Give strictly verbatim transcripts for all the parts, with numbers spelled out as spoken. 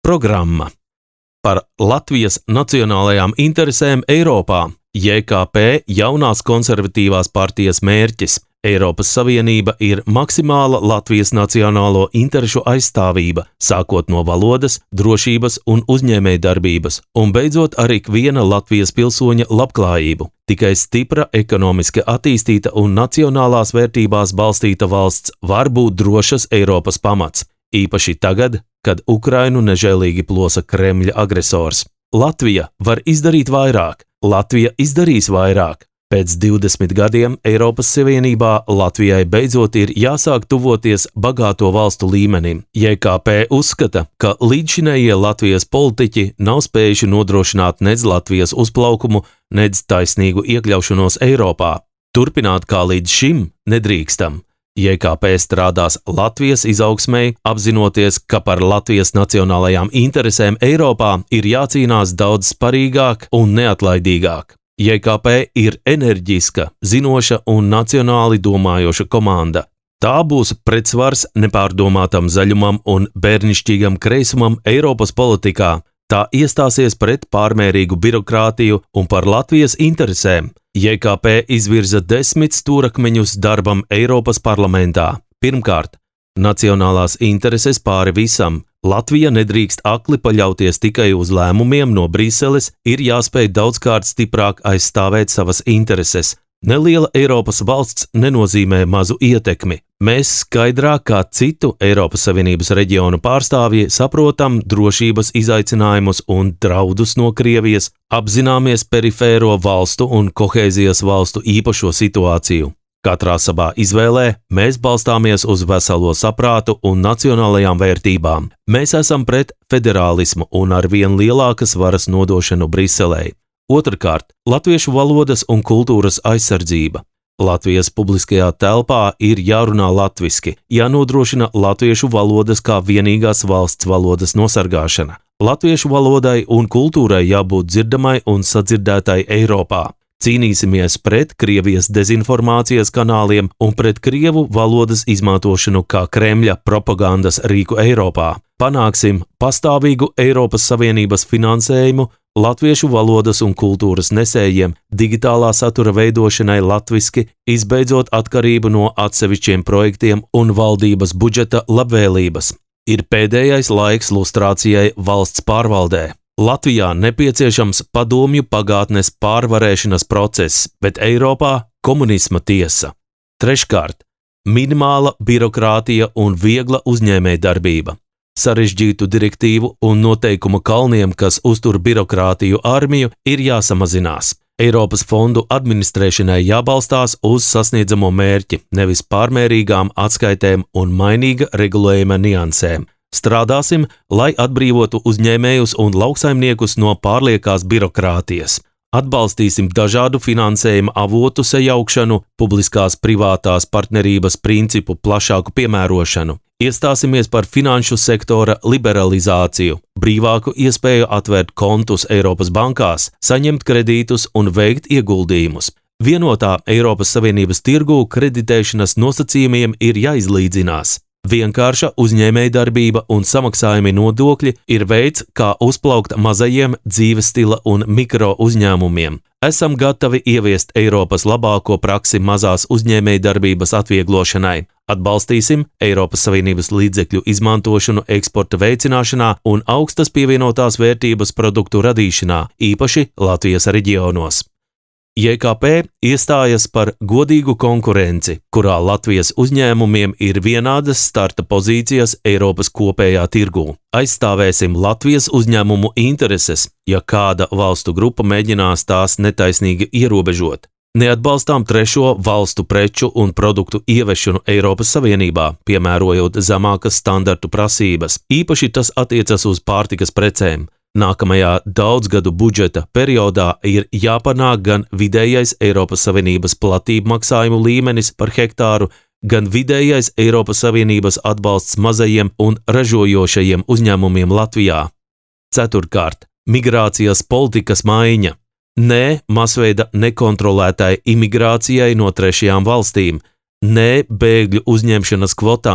Programma par Latvijas nacionālajām interesēm Eiropā. J K P jaunās konservatīvās partijas mērķis. Eiropas Savienība ir maksimāla Latvijas nacionālo interešu aizstāvība, sākot no valodas, drošības un uzņēmējdarbības, un beidzot ar ikviena Latvijas pilsoņa labklājību. Tikai stipra, ekonomiski attīstīta un nacionālās vērtībās balstīta valsts var būt drošas Eiropas pamats, īpaši tagad, kad Ukrainu nežēlīgi plosa Kremļa agresors. Latvija var izdarīt vairāk. Latvija izdarīs vairāk. Pēc divdesmit gadiem Eiropas Savienībā Latvijai beidzot ir jāsāk tuvoties bagāto valstu līmenim. J K P uzskata, ka līdzšinējie Latvijas politiķi nav spējuši nodrošināt nedz Latvijas uzplaukumu, nedz taisnīgu iekļaušanos Eiropā. Turpināt kā līdz šim nedrīkstam. J K P strādās Latvijas izaugsmei, apzinoties, ka par Latvijas nacionālajām interesēm Eiropā ir jācīnās daudz sparīgāk un neatlaidīgāk. J K P ir enerģiska, zinoša un nacionāli domājoša komanda. Tā būs pretsvars nepārdomātam zaļumam un bērnišķīgam kreisumam Eiropas politikā. Tā iestāsies pret pārmērīgu birokrātiju un par Latvijas interesēm. J K P izvirza desmit stūrakmeņus darbam Eiropas parlamentā. Pirmkārt, nacionālās intereses pāri visam. Latvija nedrīkst akli paļauties tikai uz lēmumiem no Briseles, ir jāspēj daudzkārt stiprāk aizstāvēt savas intereses. Neliela Eiropas valsts nenozīmē mazu ietekmi. Mēs skaidrāk kā citu Eiropas Savienības reģionu pārstāvji saprotam drošības izaicinājumus un draudus no Krievijas, apzināmies perifēro valstu un kohēzijas valstu īpašo situāciju. Katrā savā izvēlē mēs balstāmies uz veselo saprātu un nacionālajām vērtībām. Mēs esam pret federālismu un ar vien lielākas varas nodošanu Briselei. Otrkārt, latviešu valodas un kultūras aizsardzība. Latvijas publiskajā telpā ir jārunā latviski, jānodrošina latviešu valodas kā vienīgās valsts valodas nosargāšana. Latviešu valodai un kultūrai jābūt dzirdamai un sadzirdētai Eiropā. Cīnīsimies pret Krievijas dezinformācijas kanāliem un pret krievu valodas izmantošanu kā Kremļa propagandas rīku Eiropā. Panāksim pastāvīgu Eiropas Savienības finansējumu latviešu valodas un kultūras nesējiem, digitālā satura veidošanai latviski, izbeidzot atkarību no atsevišķiem projektiem un valdības budžeta labvēlības. Ir pēdējais laiks lustrācijai valsts pārvaldē. Latvijā nepieciešams padomju pagātnes pārvarēšanas process, bet Eiropā komunisma tiesa. Treškārt, minimāla birokrātija un viegla uzņēmējdarbība. Sarežģītu direktīvu un noteikumu kalniem, kas uztur birokrātiju armiju, ir jāsamazinās. Eiropas fondu administrēšanai jābalstās uz sasniedzamo mērķi, nevis pārmērīgām atskaitēm un mainīga regulējuma niansēm. Strādāsim, lai atbrīvotu uzņēmējus un lauksaimniekus no pārliekās birokrātijas. Atbalstīsim dažādu finansējuma avotu sajaukšanu, publiskās privātās partnerības principu plašāku piemērošanu. Iestāsimies par finanšu sektora liberalizāciju, brīvāku iespēju atvērt kontus Eiropas bankās, saņemt kredītus un veikt ieguldījumus. Vienotā Eiropas Savienības tirgū kreditēšanas nosacījumiem ir jāizlīdzinās. Vienkārša uzņēmējdarbība un samaksājumi nodokļi ir veids, kā uzplaukt mazajiem dzīves stila un mikro uzņēmumiem. Esam gatavi ieviest Eiropas labāko praksi mazās uzņēmējdarbības atvieglošanai. Atbalstīsim Eiropas Savienības līdzekļu izmantošanu eksporta veicināšanā un augstas pievienotās vērtības produktu radīšanā, īpaši Latvijas reģionos. J K P iestājas par godīgu konkurenci, kurā Latvijas uzņēmumiem ir vienādas starta pozīcijas Eiropas kopējā tirgū. Aizstāvēsim Latvijas uzņēmumu intereses, ja kāda valstu grupa mēģinās tās netaisnīgi ierobežot. Neatbalstām trešo valstu preču un produktu ievešanu Eiropas Savienībā, piemērojot zemākas standartu prasības. Īpaši tas attiecas uz pārtikas precēm. Nākamajā daudzgadu budžeta periodā ir jāpanāk gan vidējais Eiropas Savienības platību maksājumu līmenis par hektāru, gan vidējais Eiropas Savienības atbalsts mazajiem un ražojošajiem uzņēmumiem Latvijā. Ceturtkārt, migrācijas politikas maiņa. Nē masveida nekontrolētai imigrācijai no trešajām valstīm, nē bēgļu uzņemšanas kvotām,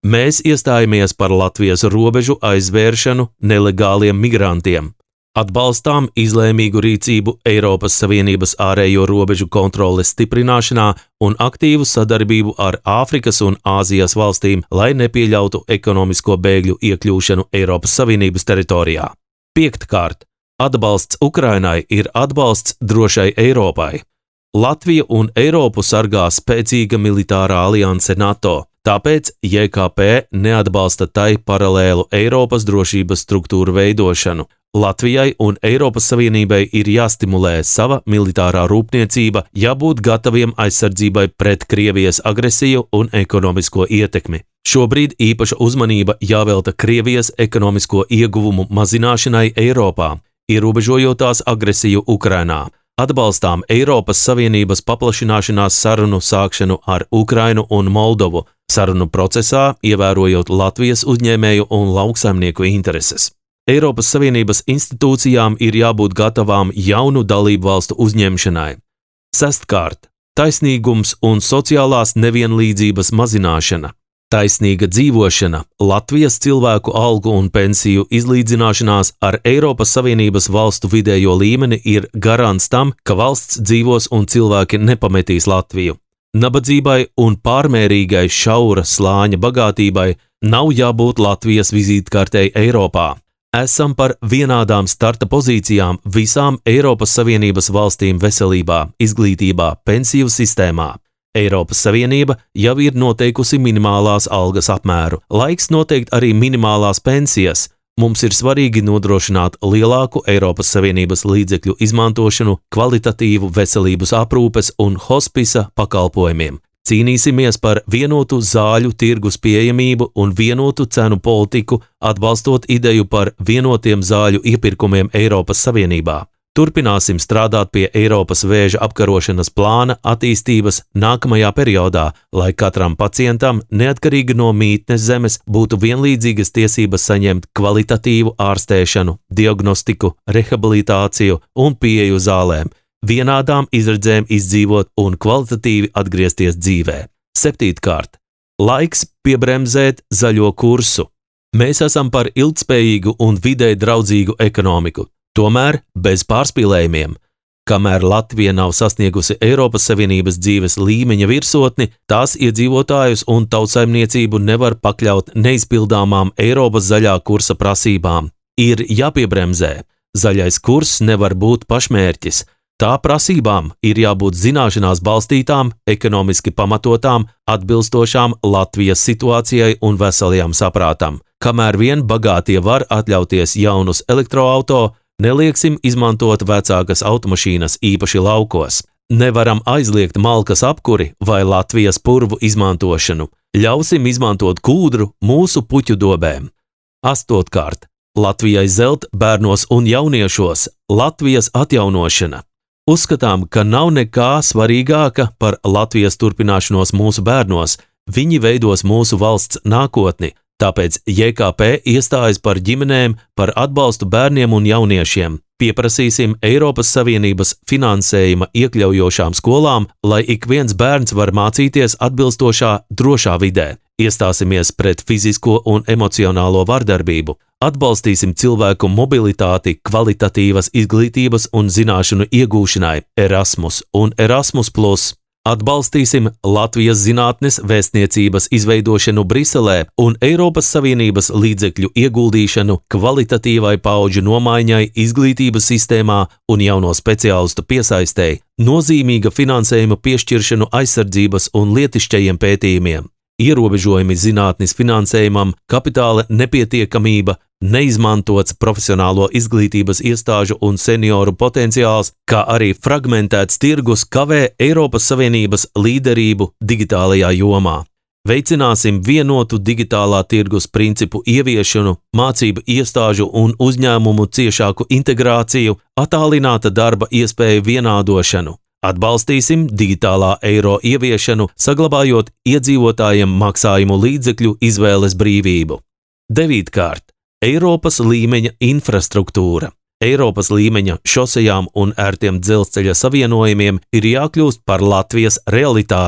Mēs iestājamies par Latvijas robežu aizvēršanu nelegāliem migrantiem. Atbalstām izlēmīgu rīcību Eiropas Savienības ārējo robežu kontroles stiprināšanā un aktīvu sadarbību ar Āfrikas un Āzijas valstīm, lai nepieļautu ekonomisko bēgļu iekļūšanu Eiropas Savienības teritorijā. Piektkārt, atbalsts Ukrainai ir atbalsts drošai Eiropai. Latvija un Eiropu sargā spēcīga militārā alianse NATO, tāpēc J K P neatbalsta tai paralēlu Eiropas drošības struktūru veidošanu. Latvijai un Eiropas Savienībai ir jāstimulē sava militārā rūpniecība, jābūt gataviem aizsardzībai pret Krievijas agresiju un ekonomisko ietekmi. Šobrīd īpaša uzmanība jāvelta Krievijas ekonomisko ieguvumu mazināšanai Eiropā, ierobežojot tās agresiju Ukrainā. Atbalstām Eiropas Savienības paplašināšanās sarunu sākšanu ar Ukrainu un Moldovu, sarunu procesā ievērojot Latvijas uzņēmēju un lauksaimnieku intereses. Eiropas Savienības institūcijām ir jābūt gatavām jaunu dalību valstu uzņemšanai. Sestkārt, taisnīgums un sociālās nevienlīdzības mazināšana. Taisnīga dzīvošana, Latvijas cilvēku algu un pensiju izlīdzināšanās ar Eiropas Savienības valstu vidējo līmeni ir garants tam, ka valsts dzīvos un cilvēki nepametīs Latviju. Nabadzībai un pārmērīgai šaura slāņa bagātībai nav jābūt Latvijas vizītkartei Eiropā. Esam par vienādām starta pozīcijām visām Eiropas Savienības valstīm veselībā, izglītībā, pensiju sistēmā. Eiropas Savienība jau ir noteikusi minimālās algas apmēru. Laiks noteikt arī minimālās pensijas. Mums ir svarīgi nodrošināt lielāku Eiropas Savienības līdzekļu izmantošanu kvalitatīvu veselības aprūpes un hospisa pakalpojumiem. Cīnīsimies par vienotu zāļu tirgus pieejamību un vienotu cenu politiku, atbalstot ideju par vienotiem zāļu iepirkumiem Eiropas Savienībā. Turpināsim strādāt pie Eiropas vēža apkarošanas plāna attīstības nākamajā periodā, lai katram pacientam, neatkarīgi no mītnes zemes, būtu vienlīdzīgas tiesības saņemt kvalitatīvu ārstēšanu, diagnostiku, rehabilitāciju un pieeju zālēm, vienādām izredzēm izdzīvot un kvalitatīvi atgriezties dzīvē. Septītkārt, laiks piebremzēt zaļo kursu. Mēs esam par ilgtspējīgu un videi draudzīgu ekonomiku, tomēr bez pārspīlējumiem. Kamēr Latvija nav sasniegusi Eiropas Savienības dzīves līmeņa virsotni, tās iedzīvotājus un tautsaimniecību nevar pakļaut neizpildāmām Eiropas zaļā kursa prasībām. Ir jāpiebremzē. Zaļais kurs nevar būt pašmērķis. Tā prasībām ir jābūt zināšanās balstītām, ekonomiski pamatotām, atbilstošām Latvijas situācijai un veselajam saprātam. Kamēr vien bagātie var atļauties jaunus elektroauto, nelieksim izmantot vecākas automašīnas īpaši laukos. Nevaram aizliegt malkas apkuri vai Latvijas purvu izmantošanu. Ļausim izmantot kūdru mūsu puķu dobēm. Astotkārt, Latvijai zelt bērnos un jauniešos, Latvijas atjaunošana. Uzskatām, ka nav nekā svarīgāka par Latvijas turpināšanos mūsu bērnos. Viņi veidos mūsu valsts nākotni, tāpēc J K P iestājas par ģimenēm, par atbalstu bērniem un jauniešiem. Pieprasīsim Eiropas Savienības finansējuma iekļaujošām skolām, lai ik viens bērns var mācīties atbilstošā, drošā vidē. Iestāsimies pret fizisko un emocionālo vardarbību. Atbalstīsim cilvēku mobilitāti kvalitatīvas izglītības un zināšanu iegūšanai Erasmus un Erasmus plus. Atbalstīsim Latvijas zinātnes vēstniecības izveidošanu Briselē un Eiropas Savienības līdzekļu ieguldīšanu kvalitatīvai paudžu nomaiņai izglītības sistēmā un jauno speciālistu piesaistei, nozīmīga finansējuma piešķiršanu aizsardzības un lietišķajiem pētījumiem. Ierobežojumi zinātnes finansējumam, kapitāla nepietiekamība, neizmantots profesionālo izglītības iestāžu un senioru potenciāls, kā arī fragmentēts tirgus kavē Eiropas Savienības līderību digitālajā jomā. Veicināsim vienotu digitālā tirgus principu ieviešanu, mācību iestāžu un uzņēmumu ciešāku integrāciju, attālināta darba iespēju vienādošanu. Atbalstīsim digitālā eiro ieviešanu, saglabājot iedzīvotājiem maksājumu līdzekļu izvēles brīvību. Devītkārt, Eiropas līmeņa infrastruktūra. Eiropas līmeņa šosejām un ērtiem dzelzceļa savienojumiem ir jākļūst par Latvijas realitāti.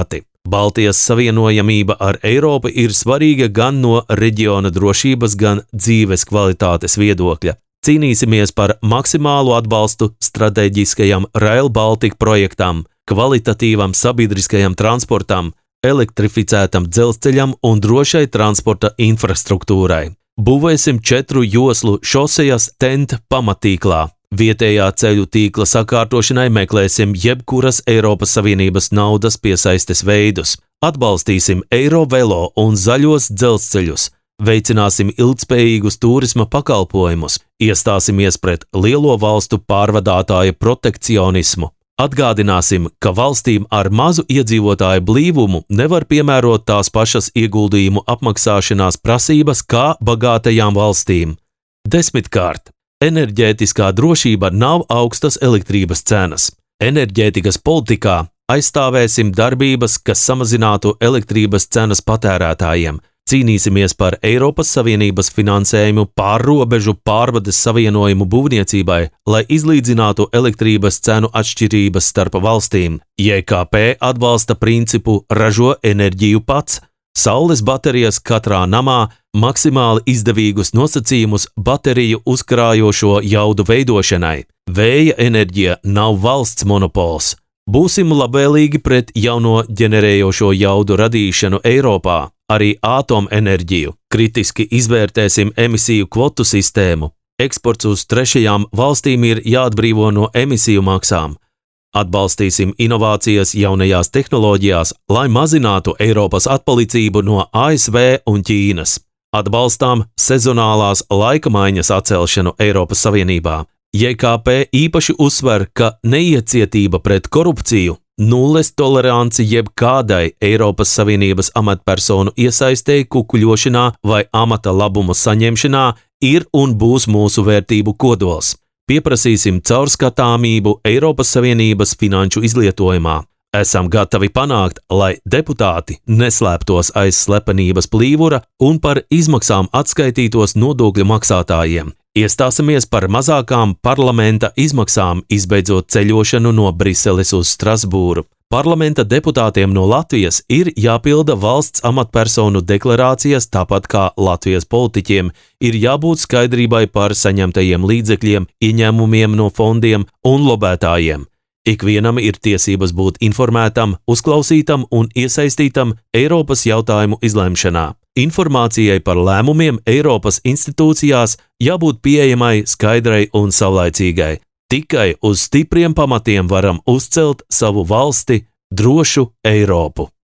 Baltijas savienojamība ar Eiropu ir svarīga gan no reģiona drošības, gan dzīves kvalitātes viedokļa. Cīnīsimies par maksimālu atbalstu strateģiskajam Rail Baltica projektam, kvalitatīvam sabiedriskajam transportam, elektrificētam dzelzceļam un drošai transporta infrastruktūrai. Būvēsim četru joslu šosejas T E N T pamatīklā. Vietējā ceļu tīkla sakārtošanai meklēsim jebkuras Eiropas Savienības naudas piesaistes veidus. Atbalstīsim Eirovelo un zaļos dzelzceļus. Veicināsim ilgtspējīgus turisma pakalpojumus. Iestāsimies pret lielo valstu pārvadātāju protekcionismu. Atgādināsim, ka valstīm ar mazu iedzīvotāju blīvumu nevar piemērot tās pašas ieguldījumu apmaksāšanās prasības kā bagātajām valstīm. Desmitkārt. Enerģētiskā drošība nav augstas elektrības cenas. Enerģētikas politikā aizstāvēsim darbības, kas samazinātu elektrības cenas patērētājiem. Cīnīsimies par Eiropas Savienības finansējumu pārrobežu pārvades savienojumu būvniecībai, lai izlīdzinātu elektrības cenu atšķirības starp valstīm. J K P atbalsta principu ražo enerģiju pats. Saules baterijas katrā namā, maksimāli izdevīgus nosacījumus bateriju uzkrājošo jaudu veidošanai. Vēja enerģija nav valsts monopols. Būsim labvēlīgi pret jauno ģenerējošo jaudu radīšanu Eiropā, arī atomenerģiju. Kritiski izvērtēsim emisiju kvotu sistēmu. Eksports uz trešajām valstīm ir jāatbrīvo no emisiju maksām. Atbalstīsim inovācijas jaunajās tehnoloģijās, lai mazinātu Eiropas atpalicību no A S V un Ķīnas. Atbalstām sezonālās laikamaiņas atcelšanu Eiropas Savienībā. J K P īpaši uzsver, ka neiecietība pret korupciju, nulles toleranci jebkādai Eiropas Savienības amatpersonu iesaistei kukuļošanā vai amata labumu saņemšanā ir un būs mūsu vērtību kodols. Pieprasīsim caurskatāmību Eiropas Savienības finanšu izlietojumā. Esam gatavi panākt, lai deputāti neslēptos aiz slepenības plīvura un par izmaksām atskaitītos nodokļu maksātājiem. Iestāsimies par mazākām parlamenta izmaksām, izbeidzot ceļošanu no Briseles uz Strasbūru. Parlamenta deputātiem no Latvijas ir jāpilda valsts amatpersonu deklarācijas, tāpat kā Latvijas politiķiem ir jābūt skaidrībai par saņemtajiem līdzekļiem, ieņēmumiem no fondiem un lobētājiem. Ikvienam ir tiesības būt informētam, uzklausītam un iesaistītam Eiropas jautājumu izlemšanā. Informācijai par lēmumiem Eiropas institūcijās jābūt pieejamai, skaidrai un savlaicīgai. Tikai uz stipriem pamatiem varam uzcelt savu valsti, drošu Eiropu.